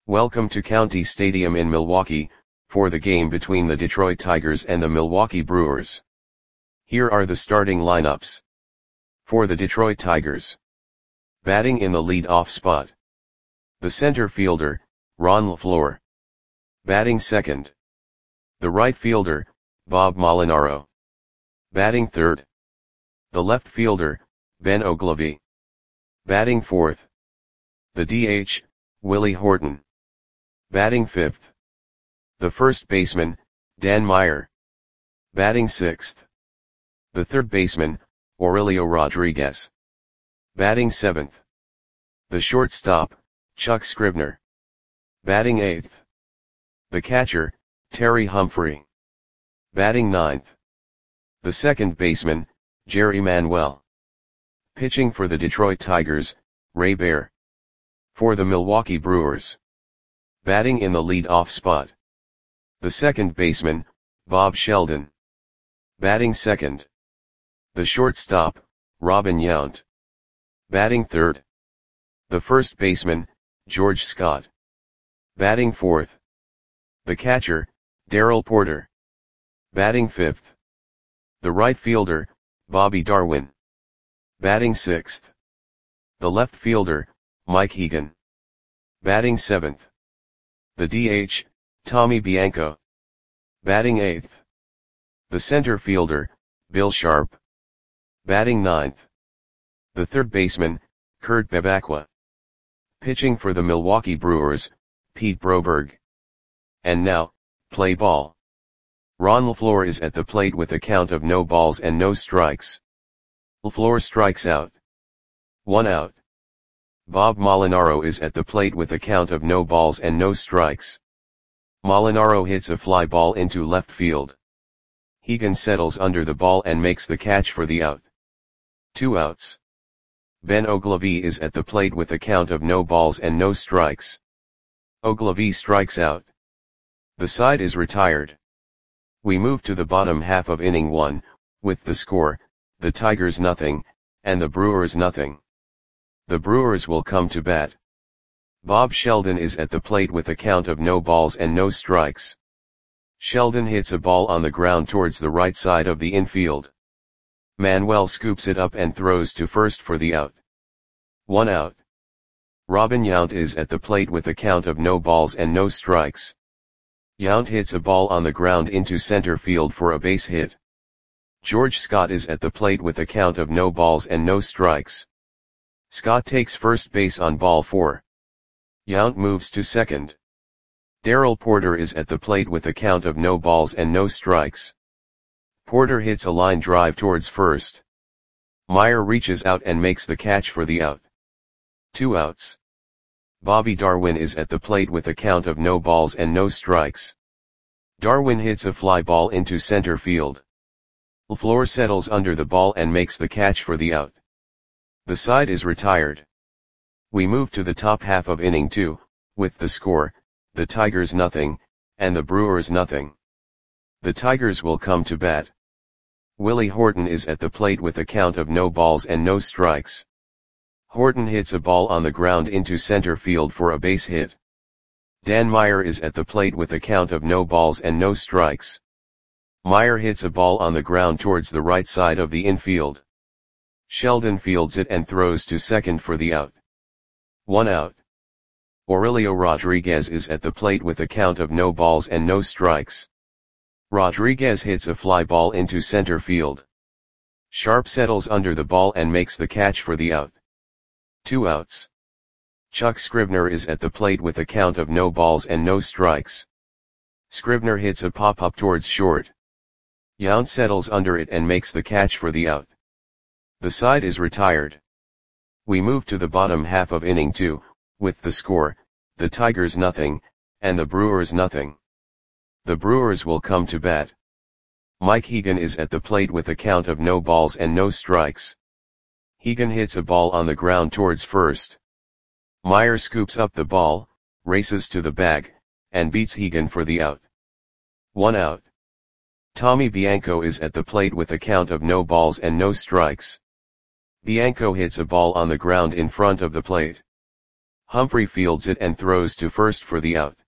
Welcome to County Stadium in Milwaukee, for the game between the Detroit Tigers and the Milwaukee Brewers. Here are the starting lineups. For the Detroit Tigers. Batting in the lead-off spot. The center fielder, Ron LeFlore. Batting second. The right fielder, Bob Molinaro. Batting third. The left fielder, Ben Oglivie. Batting fourth. The DH, Willie Horton. Batting fifth. The first baseman, Dan Meyer. Batting sixth. The third baseman, Aurelio Rodriguez. Batting seventh. The shortstop, Chuck Scribner. Batting eighth. The catcher, Terry Humphrey. Batting ninth. The second baseman, Jerry Manuel. Pitching for the Detroit Tigers, Ray Baer. For the Milwaukee Brewers. Batting in the lead-off spot. The second baseman, Bob Sheldon. Batting second. The shortstop, Robin Yount. Batting third. The first baseman, George Scott. Batting fourth. The catcher, Darrell Porter. Batting fifth. The right fielder, Bobby Darwin. Batting sixth. The left fielder, Mike Hegan. Batting seventh. The DH, Tommy Bianco. Batting eighth. The center fielder, Bill Sharp. Batting ninth. The third baseman, Kurt Bevacqua. Pitching for the Milwaukee Brewers, Pete Broberg. And now, play ball. Ron LeFlore is at the plate with a count of no balls and no strikes. LeFlore strikes out. 1 out. Bob Molinaro is at the plate with a count of no balls and no strikes. Molinaro hits a fly ball into left field. Hegan settles under the ball and makes the catch for the out. 2 outs. Ben Oglivie is at the plate with a count of no balls and no strikes. Oglivie strikes out. The side is retired. We move to the bottom half of inning 1, with the score, the Tigers nothing, and the Brewers nothing. The Brewers will come to bat. Bob Sheldon is at the plate with a count of no balls and no strikes. Sheldon hits a ball on the ground towards the right side of the infield. Manuel scoops it up and throws to first for the out. 1 out. Robin Yount is at the plate with a count of no balls and no strikes. Yount hits a ball on the ground into center field for a base hit. George Scott is at the plate with a count of no balls and no strikes. Scott takes first base on ball 4. Yount moves to second. Darrell Porter is at the plate with a count of no balls and no strikes. Porter hits a line drive towards first. Meyer reaches out and makes the catch for the out. 2 outs. Bobby Darwin is at the plate with a count of no balls and no strikes. Darwin hits a fly ball into center field. LeFlore settles under the ball and makes the catch for the out. The side is retired. We move to the top half of inning 2, with the score, the Tigers nothing, and the Brewers nothing. The Tigers will come to bat. Willie Horton is at the plate with a count of no balls and no strikes. Horton hits a ball on the ground into center field for a base hit. Dan Meyer is at the plate with a count of no balls and no strikes. Meyer hits a ball on the ground towards the right side of the infield. Sheldon fields it and throws to second for the out. 1 out. Aurelio Rodriguez is at the plate with a count of no balls and no strikes. Rodriguez hits a fly ball into center field. Sharp settles under the ball and makes the catch for the out. 2 outs. Chuck Scribner is at the plate with a count of no balls and no strikes. Scribner hits a pop-up towards short. Yount settles under it and makes the catch for the out. The side is retired. We move to the bottom half of inning 2, with the score, the Tigers nothing, and the Brewers nothing. The Brewers will come to bat. Mike Hegan is at the plate with a count of no balls and no strikes. Hegan hits a ball on the ground towards first. Meyer scoops up the ball, races to the bag, and beats Hegan for the out. 1 out. Tommy Bianco is at the plate with a count of no balls and no strikes. Bianco hits a ball on the ground in front of the plate. Humphrey fields it and throws to first for the out.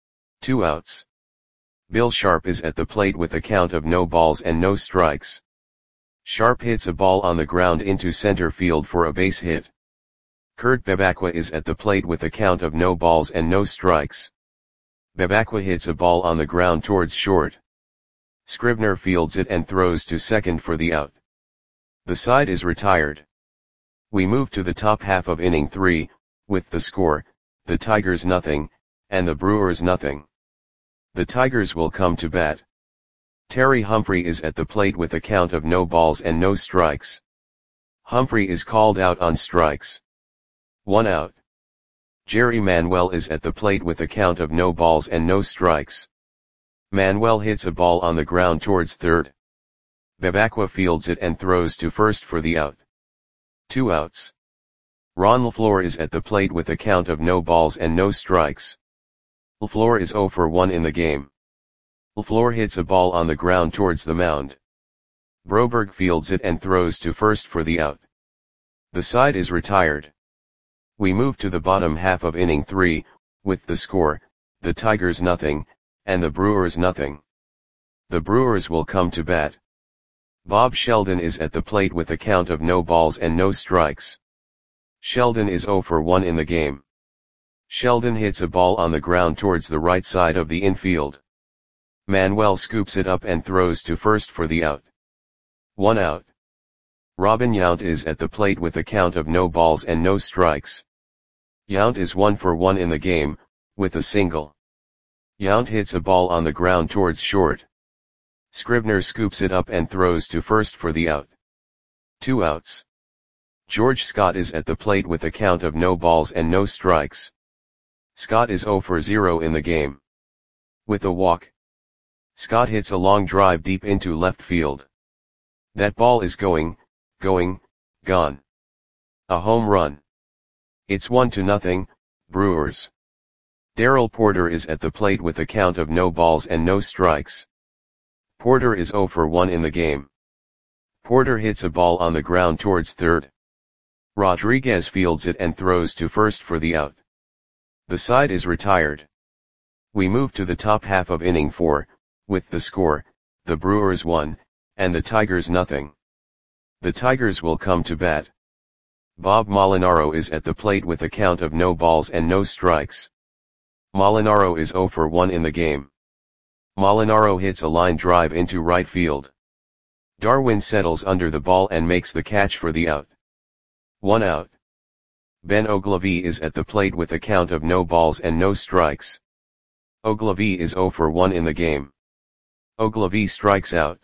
2 outs. Bill Sharp is at the plate with a count of no balls and no strikes. Sharp hits a ball on the ground into center field for a base hit. Kurt Bevacqua is at the plate with a count of no balls and no strikes. Bevacqua hits a ball on the ground towards short. Scrivener fields it and throws to second for the out. The side is retired. We move to the top half of inning 3, with the score, the Tigers nothing, and the Brewers nothing. The Tigers will come to bat. Terry Humphrey is at the plate with a count of no balls and no strikes. Humphrey is called out on strikes. 1 out. Jerry Manuel is at the plate with a count of no balls and no strikes. Manuel hits a ball on the ground towards third. Bevacqua fields it and throws to first for the out. 2 outs. Ron LaFleur is at the plate with a count of no balls and no strikes. LaFleur is 0 for 1 in the game. LaFleur hits a ball on the ground towards the mound. Broberg fields it and throws to first for the out. The side is retired. We move to the bottom half of inning 3, with the score, the Tigers nothing, and the Brewers nothing. The Brewers will come to bat. Bob Sheldon is at the plate with a count of no balls and no strikes. Sheldon is 0 for 1 in the game. Sheldon hits a ball on the ground towards the right side of the infield. Manuel scoops it up and throws to first for the out. 1 out. Robin Yount is at the plate with a count of no balls and no strikes. Yount is 1 for 1 in the game, with a single. Yount hits a ball on the ground towards short. Scrivener scoops it up and throws to first for the out. 2 outs. George Scott is at the plate with a count of no balls and no strikes. Scott is 0 for 0 in the game. With a walk. Scott hits a long drive deep into left field. That ball is gone. A home run. It's 1-0, Brewers. Darrell Porter is at the plate with a count of no balls and no strikes. Porter is 0 for 1 in the game. Porter hits a ball on the ground towards third. Rodriguez fields it and throws to first for the out. The side is retired. We move to the top half of inning 4, with the score, the Brewers 1, and the Tigers nothing. The Tigers will come to bat. Bob Molinaro is at the plate with a count of no balls and no strikes. Molinaro is 0 for 1 in the game. Molinaro hits a line drive into right field. Darwin settles under the ball and makes the catch for the out. 1 out. Ben Oglivie is at the plate with a count of no balls and no strikes. Oglivie is 0 for 1 in the game. Oglivie strikes out.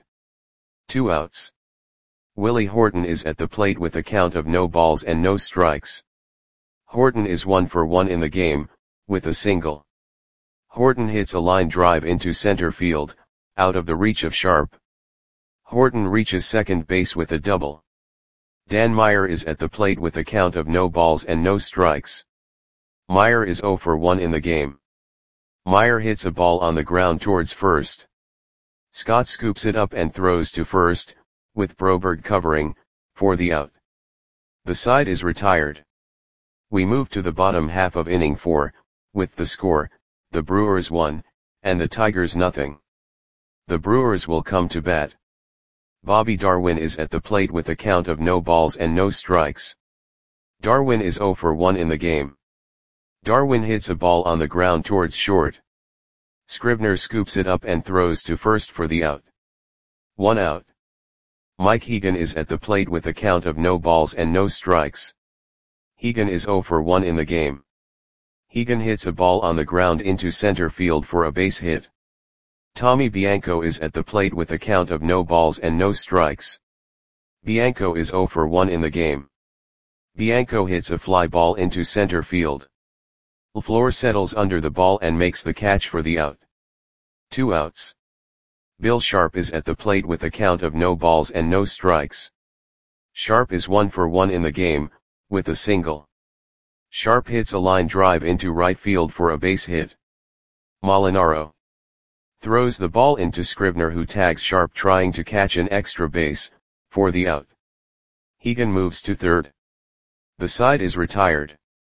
2 outs. Willie Horton is at the plate with a count of no balls and no strikes. Horton is 1 for 1 in the game, with a single. Horton hits a line drive into center field, out of the reach of Sharp. Horton reaches second base with a double. Dan Meyer is at the plate with a count of no balls and no strikes. Meyer is 0 for 1 in the game. Meyer hits a ball on the ground towards first. Scott scoops it up and throws to first, with Broberg covering, for the out. The side is retired. We move to the bottom half of inning 4, with the score, the Brewers 1, and the Tigers nothing. The Brewers will come to bat. Bobby Darwin is at the plate with a count of no balls and no strikes. Darwin is 0 for 1 in the game. Darwin hits a ball on the ground towards short. Scrivener scoops it up and throws to first for the out. 1 out. Mike Hegan is at the plate with a count of no balls and no strikes. Hegan is 0 for 1 in the game. Hegan hits a ball on the ground into center field for a base hit. Tommy Bianco is at the plate with a count of no balls and no strikes. Bianco is 0 for 1 in the game. Bianco hits a fly ball into center field. LaFleur settles under the ball and makes the catch for the out. 2 outs. Bill Sharp is at the plate with a count of no balls and no strikes. Sharp is 1 for 1 in the game, with a single. Sharp hits a line drive into right field for a base hit. Molinaro throws the ball into Scrivener, who tags Sharp trying to catch an extra base, for the out. Hegan moves to third. The side is retired.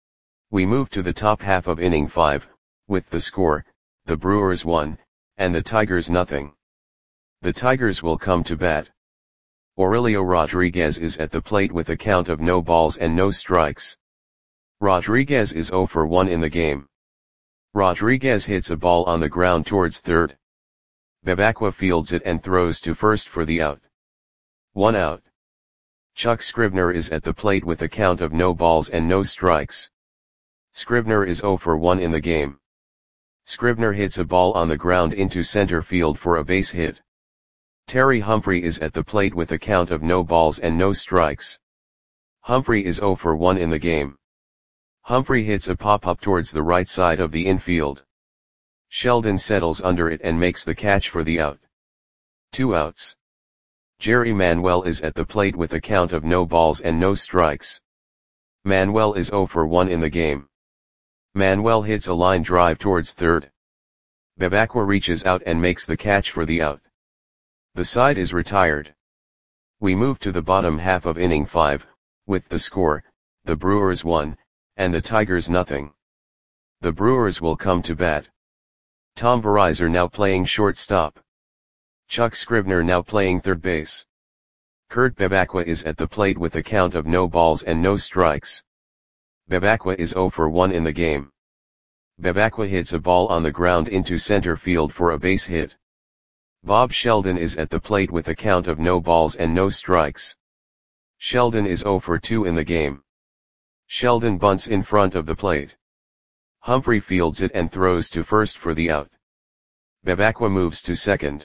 We move to the top half of inning 5, with the score, the Brewers 1, and the Tigers nothing. The Tigers will come to bat. Aurelio Rodriguez is at the plate with a count of no balls and no strikes. Rodriguez is 0 for 1 in the game. Rodriguez hits a ball on the ground towards third. Bebacqua fields it and throws to first for the out. 1 out. Chuck Scribner is at the plate with a count of no balls and no strikes. Scribner is 0 for 1 in the game. Scribner hits a ball on the ground into center field for a base hit. Terry Humphrey is at the plate with a count of no balls and no strikes. Humphrey is 0 for 1 in the game. Humphrey hits a pop-up towards the right side of the infield. Sheldon settles under it and makes the catch for the out. 2 outs. Jerry Manuel is at the plate with a count of no balls and no strikes. Manuel is 0 for 1 in the game. Manuel hits a line drive towards third. Bebacqua reaches out and makes the catch for the out. The side is retired. We move to the bottom half of inning 5, with the score, the Brewers 1, and the Tigers nothing. The Brewers will come to bat. Tom Verizor now playing shortstop. Chuck Scribner now playing third base. Kurt Bebacqua is at the plate with a count of no balls and no strikes. Bebacqua is 0 for 1 in the game. Bebacqua hits a ball on the ground into center field for a base hit. Bob Sheldon is at the plate with a count of no balls and no strikes. Sheldon is 0 for 2 in the game. Sheldon bunts in front of the plate. Humphrey fields it and throws to first for the out. Bebacqua moves to second.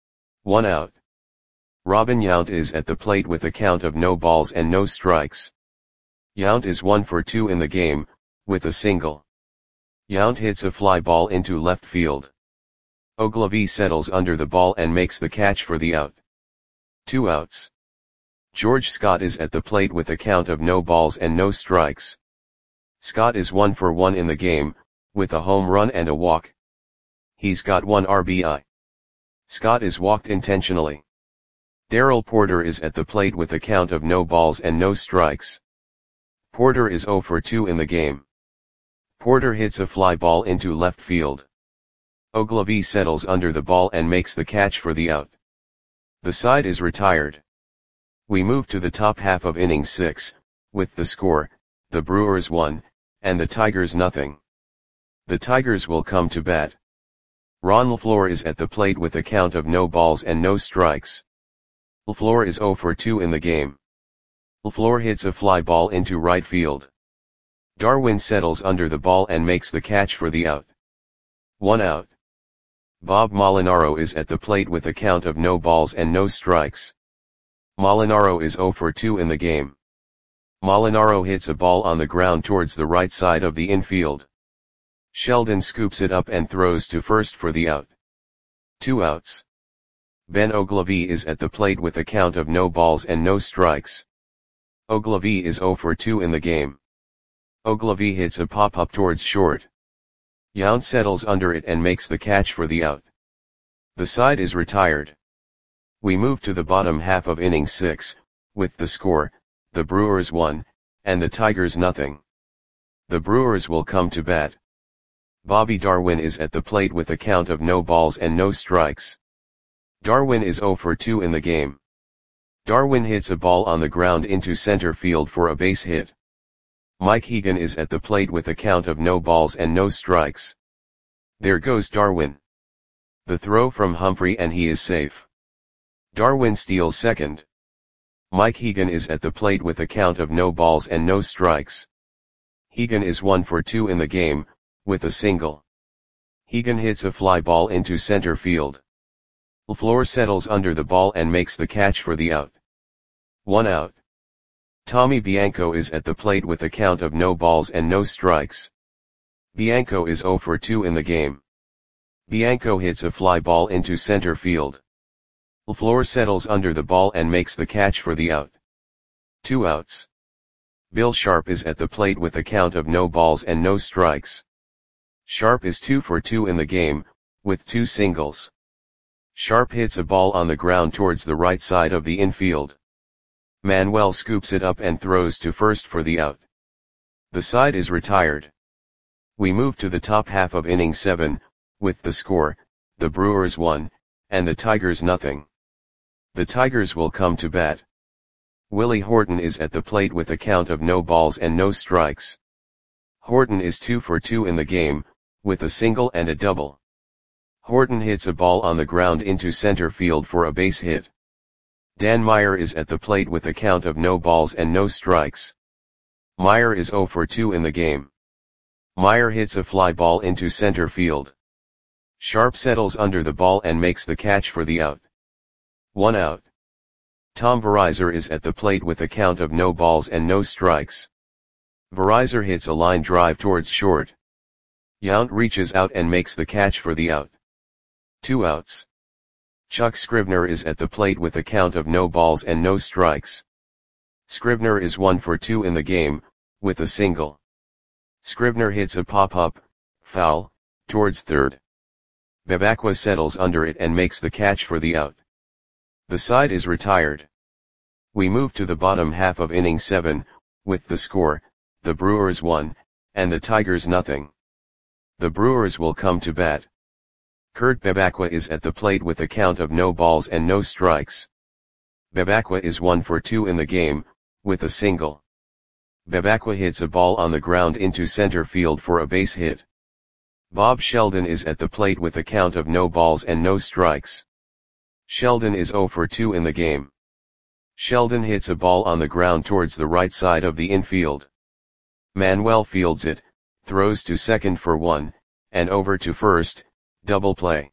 1 out. Robin Yount is at the plate with a count of no balls and no strikes. Yount is 1 for 2 in the game, with a single. Yount hits a fly ball into left field. Ogilvie settles under the ball and makes the catch for the out. 2 outs. George Scott is at the plate with a count of no balls and no strikes. Scott is 1 for 1 in the game, with a home run and a walk. He's got 1 RBI. Scott is walked intentionally. Darrell Porter is at the plate with a count of no balls and no strikes. Porter is 0 for 2 in the game. Porter hits a fly ball into left field. Ogilvie settles under the ball and makes the catch for the out. The side is retired. We move to the top half of inning 6, with the score, the Brewers 1, and the Tigers nothing. The Tigers will come to bat. Ron LaFleur is at the plate with a count of no balls and no strikes. LaFleur is 0 for 2 in the game. LaFleur hits a fly ball into right field. Darwin settles under the ball and makes the catch for the out. 1 out. Bob Molinaro is at the plate with a count of no balls and no strikes. Molinaro is 0 for 2 in the game. Molinaro hits a ball on the ground towards the right side of the infield. Sheldon scoops it up and throws to first for the out. 2 outs. Ben Ogilvie is at the plate with a count of no balls and no strikes. Ogilvie is 0 for 2 in the game. Ogilvie hits a pop-up towards short. Yount settles under it and makes the catch for the out. The side is retired. We move to the bottom half of inning 6, with the score, the Brewers 1, and the Tigers nothing. The Brewers will come to bat. Bobby Darwin is at the plate with a count of no balls and no strikes. Darwin is 0 for 2 in the game. Darwin hits a ball on the ground into center field for a base hit. Mike Hegan is at the plate with a count of no balls and no strikes. There goes Darwin. The throw from Humphrey and he is safe. Darwin steals second. Mike Hegan is at the plate with a count of no balls and no strikes. Hegan is 1 for 2 in the game, with a single. Hegan hits a fly ball into center field. LaFleur settles under the ball and makes the catch for the out. 1 out. Tommy Bianco is at the plate with a count of no balls and no strikes. Bianco is 0 for 2 in the game. Bianco hits a fly ball into center field. LaFleur settles under the ball and makes the catch for the out. 2 outs. Bill Sharp is at the plate with a count of no balls and no strikes. Sharp is 2 for 2 in the game, with 2 singles. Sharp hits a ball on the ground towards the right side of the infield. Manuel scoops it up and throws to first for the out. The side is retired. We move to the top half of inning 7, with the score, the Brewers 1, and the Tigers nothing. The Tigers will come to bat. Willie Horton is at the plate with a count of no balls and no strikes. Horton is 2 for 2 in the game, with a single and a double. Horton hits a ball on the ground into center field for a base hit. Dan Meyer is at the plate with a count of no balls and no strikes. Meyer is 0 for 2 in the game. Meyer hits a fly ball into center field. Sharp settles under the ball and makes the catch for the out. 1 out. Tom Verizar is at the plate with a count of no balls and no strikes. Verizar hits a line drive towards short. Yount reaches out and makes the catch for the out. 2 outs. Chuck Scrivener is at the plate with a count of no balls and no strikes. Scrivener is 1 for 2 in the game, with a single. Scrivener hits a pop-up, foul, towards third. Bebacqua settles under it and makes the catch for the out. The side is retired. We move to the bottom half of inning 7, with the score, the Brewers 1, and the Tigers nothing. The Brewers will come to bat. Kurt Bebacqua is at the plate with a count of no balls and no strikes. Bebacqua is 1 for 2 in the game, with a single. Bebacqua hits a ball on the ground into center field for a base hit. Bob Sheldon is at the plate with a count of no balls and no strikes. Sheldon is 0 for 2 in the game. Sheldon hits a ball on the ground towards the right side of the infield. Manuel fields it, throws to second for 1, and over to first, double play.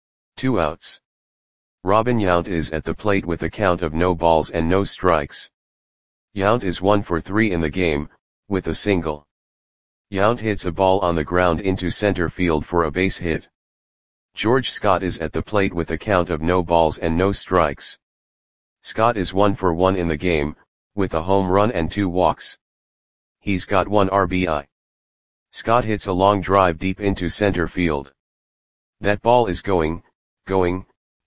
2 outs. Robin Yount is at the plate with a count of no balls and no strikes. Yount is 1 for 3 in the game, with a single. Yount hits a ball on the ground into center field for a base hit. George Scott is at the plate with a count of no balls and no strikes. Scott is 1 for 1 in the game, with a home run and 2 walks. He's got 1 RBI. Scott hits a long drive deep into center field. That ball is going, gone.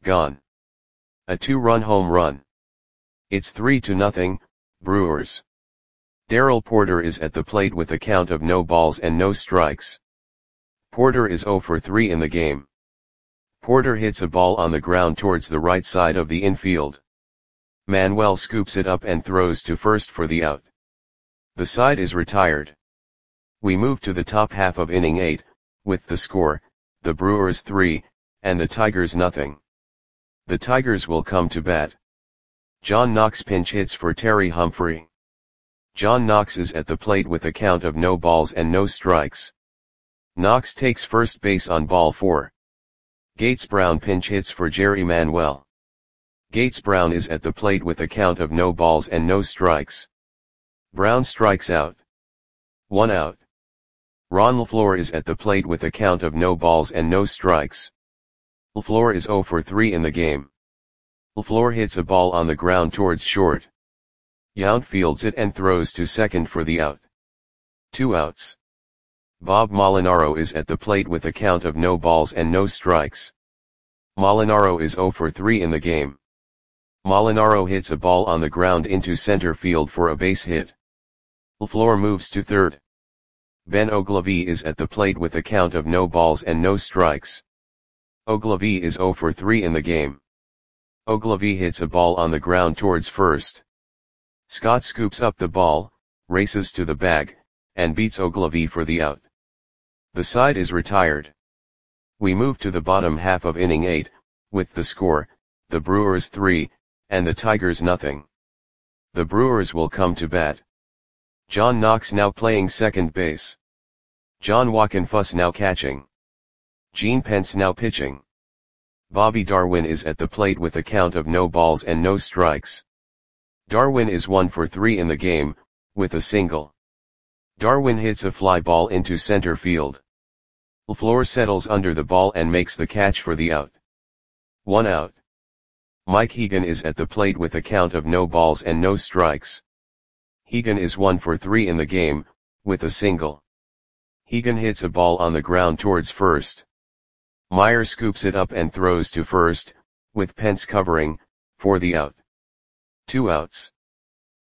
A 2-run home run. It's 3-0, Brewers. Darrell Porter is at the plate with a count of no balls and no strikes. Porter is 0 for 3 in the game. Porter hits a ball on the ground towards the right side of the infield. Manuel scoops it up and throws to first for the out. The side is retired. We move to the top half of inning 8, with the score, the Brewers 3, and the Tigers nothing. The Tigers will come to bat. John Knox pinch hits for Terry Humphrey. John Knox is at the plate with a count of no balls and no strikes. Knox takes first base on ball 4. Gates Brown pinch hits for Jerry Manuel. Gates Brown is at the plate with a count of no balls and no strikes. Brown strikes out. 1 out. Ron LaFleur is at the plate with a count of no balls and no strikes. LaFleur is 0 for 3 in the game. LaFleur hits a ball on the ground towards short. Yount fields it and throws to second for the out. 2 outs. Bob Molinaro is at the plate with a count of no balls and no strikes. Molinaro is 0 for 3 in the game. Molinaro hits a ball on the ground into center field for a base hit. LaFleur moves to third. Ben Ogilvie is at the plate with a count of no balls and no strikes. Ogilvie is 0 for 3 in the game. Ogilvie hits a ball on the ground towards first. Scott scoops up the ball, races to the bag, and beats Ogilvie for the out. The side is retired. We move to the bottom half of inning 8, with the score, the Brewers 3, and the Tigers nothing. The Brewers will come to bat. John Knox now playing second base. John Wockenfuss now catching. Gene Pence now pitching. Bobby Darwin is at the plate with a count of no balls and no strikes. Darwin is 1 for 3 in the game, with a single. Darwin hits a fly ball into center field. LaFleur settles under the ball and makes the catch for the out. 1 out. Mike Hegan is at the plate with a count of no balls and no strikes. Hegan is 1 for 3 in the game, with a single. Hegan hits a ball on the ground towards first. Meyer scoops it up and throws to first, with Pence covering, for the out. 2 outs.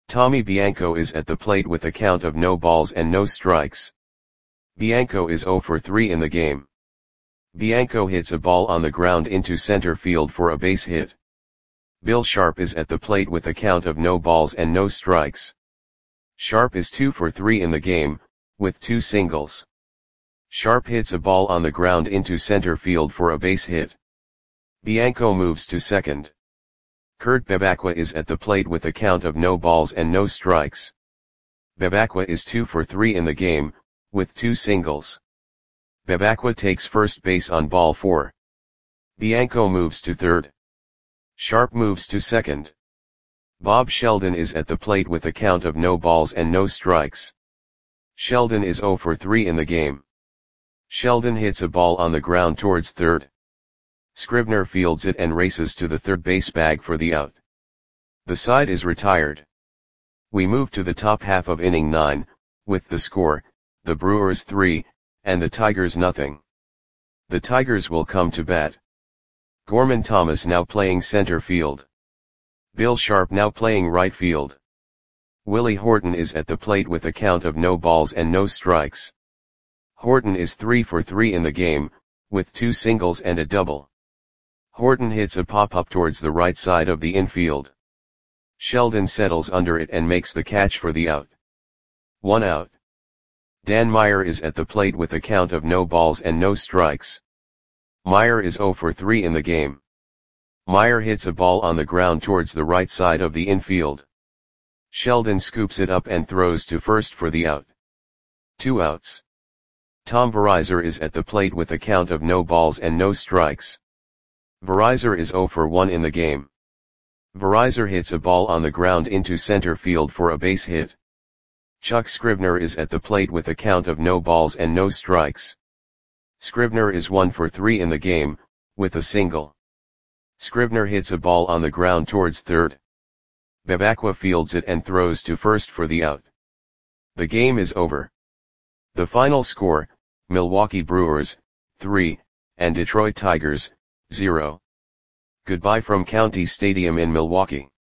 Tommy Bianco is at the plate with a count of no balls and no strikes. Bianco is 0 for 3 in the game. Bianco hits a ball on the ground into center field for a base hit. Bill Sharp is at the plate with a count of no balls and no strikes. Sharp is 2 for 3 in the game, with 2 singles. Sharp hits a ball on the ground into center field for a base hit. Bianco moves to second. Kurt Bevacqua is at the plate with a count of no balls and no strikes. Bevacqua is 2 for 3 in the game, with 2 singles. Bevacqua takes first base on ball 4. Bianco moves to third. Sharp moves to second. Bob Sheldon is at the plate with a count of no balls and no strikes. Sheldon is 0 for 3 in the game. Sheldon hits a ball on the ground towards third. Scribner fields it and races to the third base bag for the out. The side is retired. We move to the top half of inning 9, with the score, the Brewers 3, and the Tigers nothing. The Tigers will come to bat. Gorman Thomas now playing center field. Bill Sharp now playing right field. Willie Horton is at the plate with a count of no balls and no strikes. Horton is 3 for 3 in the game, with 2 singles and a double. Horton hits a pop-up towards the right side of the infield. Sheldon settles under it and makes the catch for the out. 1 out. Dan Meyer is at the plate with a count of no balls and no strikes. Meyer is 0 for 3 in the game. Meyer hits a ball on the ground towards the right side of the infield. Sheldon scoops it up and throws to first for the out. 2 outs. Tom Verizor is at the plate with a count of no balls and no strikes. Verizor is 0 for 1 in the game. Verizor hits a ball on the ground into center field for a base hit. Chuck Scribner is at the plate with a count of no balls and no strikes. Scribner is 1 for 3 in the game, with a single. Scribner hits a ball on the ground towards third. Bevacqua fields it and throws to first for the out. The game is over. The final score, Milwaukee Brewers, 3, and Detroit Tigers, 0. Goodbye from County Stadium in Milwaukee.